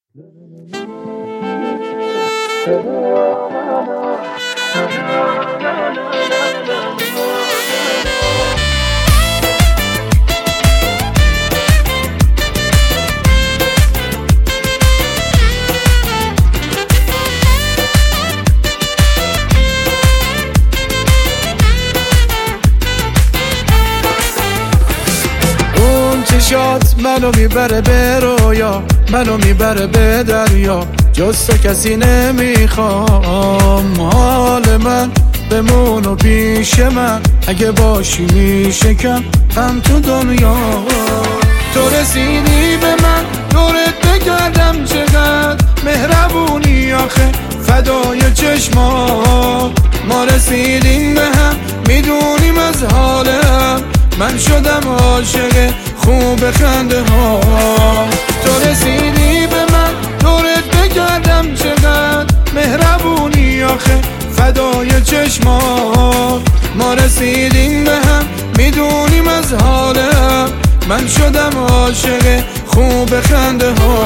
چشات منو میبره به رویا، منو میبره به دریا، جز تو کسی نمیخوام. حال من بمون و پیش من، اگه باشی میشه کم هم تو دنیا. تو رسیدی به من دورت بگردم، چقدر مهربونی آخه فدای چشمات. ما رسیدیم به هم میدونیم از حالم، من شدم عاشق خوب خنده ها. تو رسیدی به من دورت بگردم، چقدر مهربونی آخه فدای چشمات. ما رسیدیم به هم میدونیم از حالم، من شدم عاشق خوب خنده ها.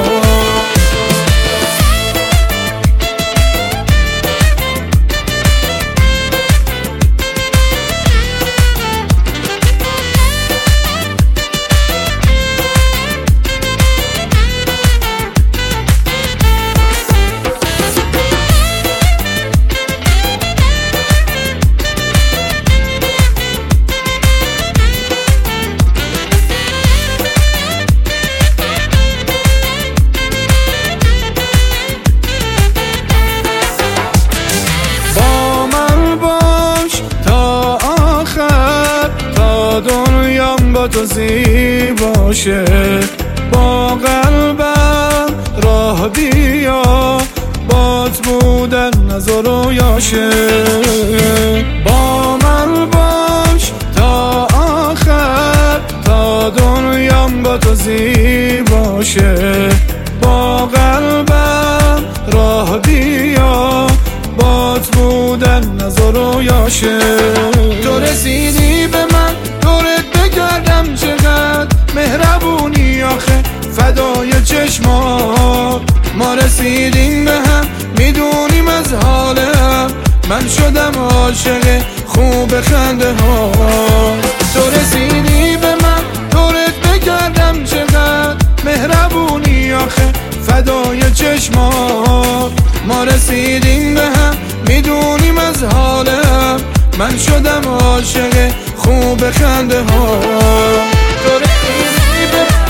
دنیام با تو زیباشه، با قلبم راه بیا، بات بودن نظر و یاشه. با من باش تا آخر، تا دنیام با تو زیباشه، با قلبم راه بیا، بات بودن نظر و یاشه. تو رسیدی به من دورت بگردم، چقدر مهربونی آخه فدای چشمات. ما رسیدیم به هم میدونیم از حالم، من شدم عاشق خوب خنده ها. تو رسیدی به من دورت بگردم، چقدر مهربونی آخه فدای چشمات. ما رسیدیم به هم میدونیم از حالم، من شدم عاشق خوب خنده ها. تو رسیدی به